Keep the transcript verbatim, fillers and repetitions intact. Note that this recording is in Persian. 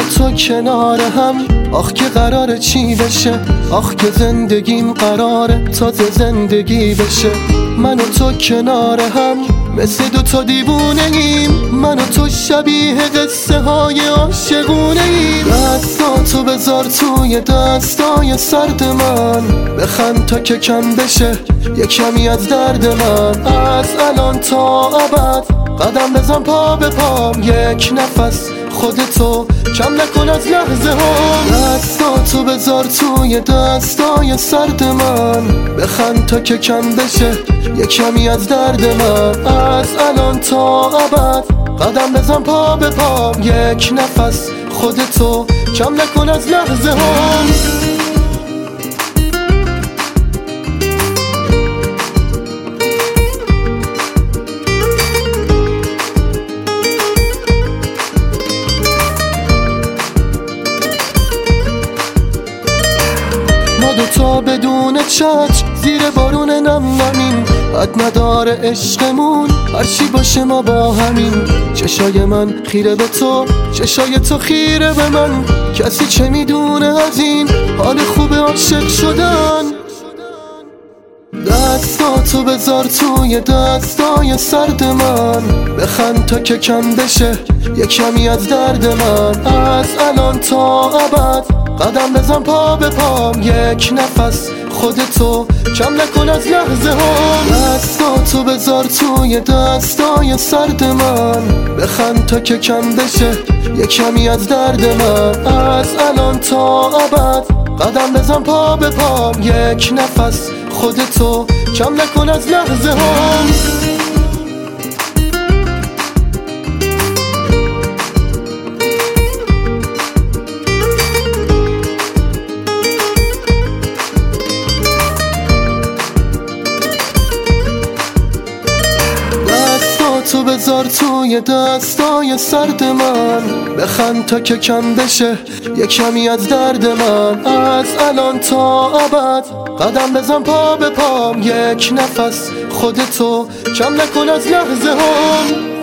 تو کنار هم، آخ که قراره چی بشه، آخ که زندگیم قراره تازه زندگی بشه. من و تو کنار هم مثل دو تا دیوونه ایم، من و تو شبیه قصه های عاشقونه ایم. دستاتو بذار توی دستای سرد من، بخند تا که کم بشه یه کمی از درد من. از الان تا ابد قدم بزن پا به پام، یک نفس خودتو کم نکن از لحظه هم. دستاتو بذار توی دستای سرد من، بخند تا که کم بشه یه کمی از درد من. از الان تا ابد قدم بزن پا به پام، یک نفس خودتو کم نکن از لحظه هم. ما دوتا بدون چتر زیر بارون نم نمیم، حد نداره عشقمون هرچی باشه ما با همین. چشای من خیره به تو، چشای تو خیره به من، کسی چه میدونه از این حال خوب عاشق شدن. دستاتو بذار توی دستای سرد من، بخند تا که کم بشه یه کمی از درد من. از الان تا ابد قدم بزن پا به پام، یک نفس خودتو کم نکن از لحظه هم. دستاتو بذار توی دستای سرد من، بخند تا که کم بشه یه کمی از درد من. از الان تا ابد قدم بزن پا به پام، یک نفس خودتو کم نکن از لحظه هم. تو بذار توی دستای سرد من، بخند تا که کم بشه یه کمی از درد من. از الان تا ابد قدم بزن پا به پام، یک نفس خودتو کم نکن از لحظه هم.